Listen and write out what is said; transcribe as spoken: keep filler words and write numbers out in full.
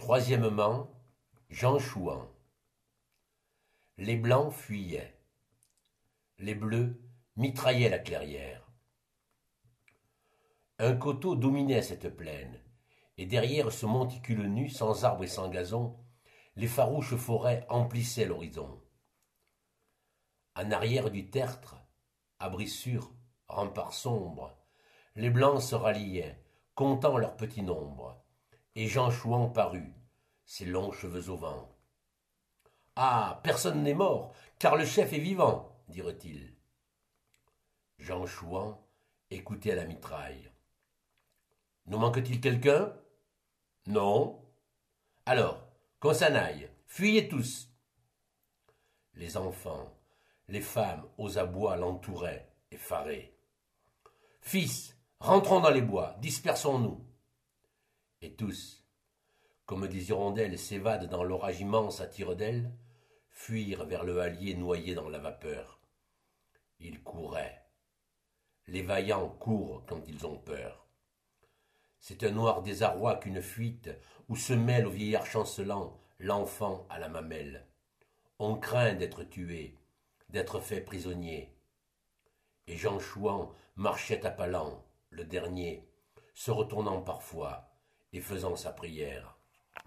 Troisièmement, Jean Chouan. Les blancs fuyaient. Les bleus mitraillaient la clairière. Un coteau dominait cette plaine, et derrière ce monticule nu, sans arbres et sans gazon, les farouches forêts emplissaient l'horizon. En arrière du tertre, abri sûr, rempart sombre, les blancs se ralliaient, comptant leur petit nombre, et Jean Chouan parut, ses longs cheveux au vent. « Ah, personne n'est mort, car le chef est vivant, dirent-ils. Jean Chouan écoutait à la mitraille. « Nous manque-t-il quelqu'un ? Non. Alors, qu'on s'en aille, fuyez tous. » Les enfants, les femmes aux abois l'entouraient, effarés. « Fils, rentrons dans les bois, dispersons-nous. » Et tous, comme des hirondelles s'évadent dans l'orage immense à tire-d'aile, fuirent vers le hallier noyé dans la vapeur. Ils couraient. Les vaillants courent quand ils ont peur. C'est un noir désarroi qu'une fuite où se mêle au vieillard chancelant l'enfant à la mamelle. On craint d'être tué, d'être fait prisonnier. Et Jean Chouan marchait à pas lents, le dernier, se retournant parfois et faisant sa prière.